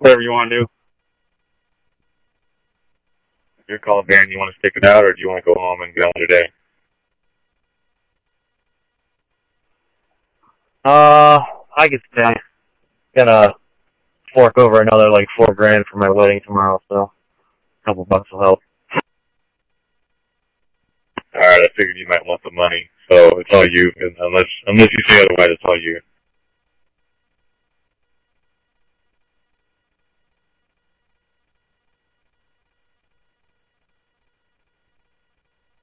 Whatever you want to do. If you're calling Baron, you want to stick it out, or do you want to go home and get on with your day? I could stay. Gonna fork over another like $4,000 for my wedding tomorrow, so a couple bucks will help. Alright, I figured you might want the money, so it's all you. Unless you say otherwise, it's all you.